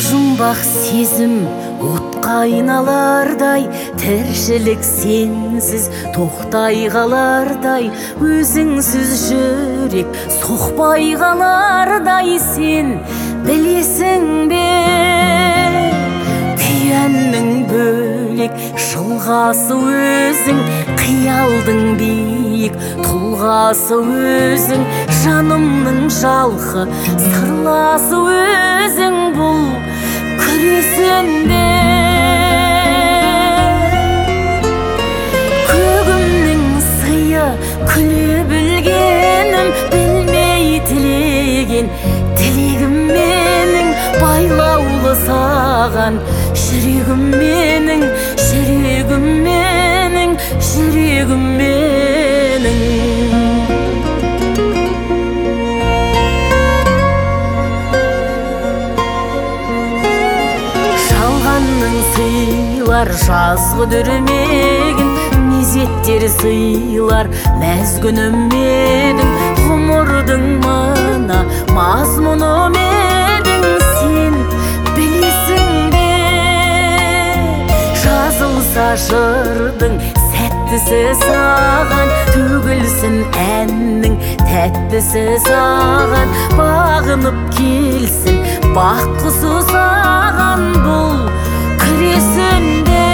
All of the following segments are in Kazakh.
жұмбақ сезім отқа айналардай, тіршілік сенсіз тоқтай қалардай, өзіңсіз жүрек соқпай қалардай. Сен білесің бе, күйәннің бөлек жылғасы өзің, қиялдың биік тұлғасы өзің, жанымның жалқы сырласы өзің. Бұл күресінде көгімнің сыйы, күле білгенім, білмей тілеген тілегім менің, байлаулы саған жүрегім менің, жүрегім менің, жүрегім менің. Сыйлар жазғы дүрмегін, мезеттер сыйлар мәзгүнім едің, ғұмырдың мына мазмұны едің. Сен білесің бе, жазылса жырдың сәттісі саған, төгілсін әннің тәттісі саған, бағынып келсін бақ құсы саған. Бұл күресінде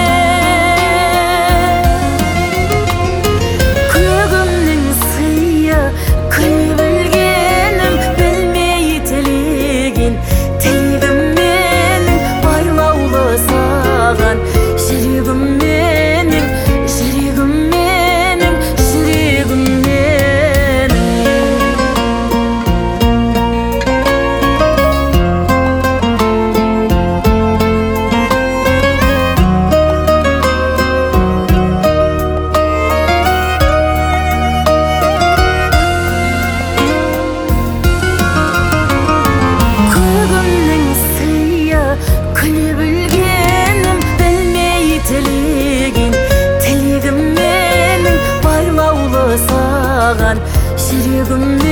көгімнің сыйы, күле білгенім, білмей тілеген тілегім менің, байлаулы саған жүрегім менің, жүрегім менің, жүрегім менің. Күле білгенім, білмей тілеген тілегім менің, байлаулы саған жүрегім